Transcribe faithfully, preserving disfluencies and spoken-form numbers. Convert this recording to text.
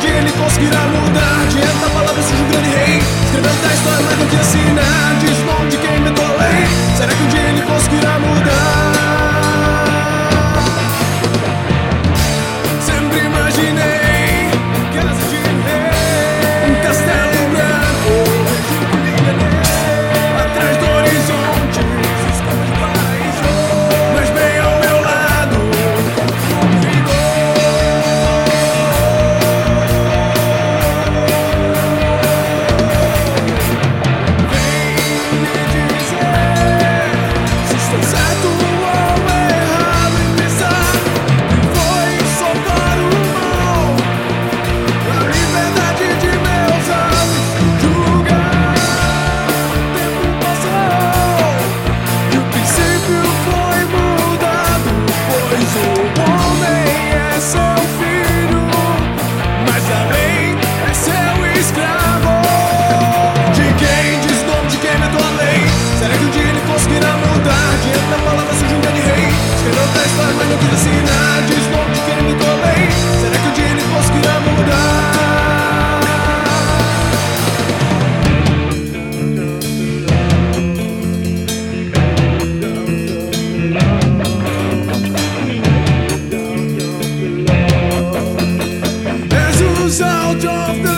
dia ele conseguirá mudar? Diante da palavra surge um grande rei, escrevendo da história, mas não que assinar. Diz o nome de quem inventou a lei. Será que um dia ele conseguirá mudar? Sempre imaginei casa de rei, um castelo branco, atrás do horizonte, escapa de paraíso, mas bem ao meu lado, um rigor. Vem me dizer se estou certo ou errado em pensar que foi só para o mal, a liberdade de meus atos julgar. O tempo passou e o princípio foi mudado, pois o homem é seu filho, mas a lei é seu escravo. De quem diz o nome de quem inventou a lei? Será que um dia ele conseguirá mudar? Diante da palavra surge um grande rei, escreveu outra história, mas não quis assinar. Diz o nome de quem inventou a lei. Será que um dia ele conseguirá mudar? Jesus out of the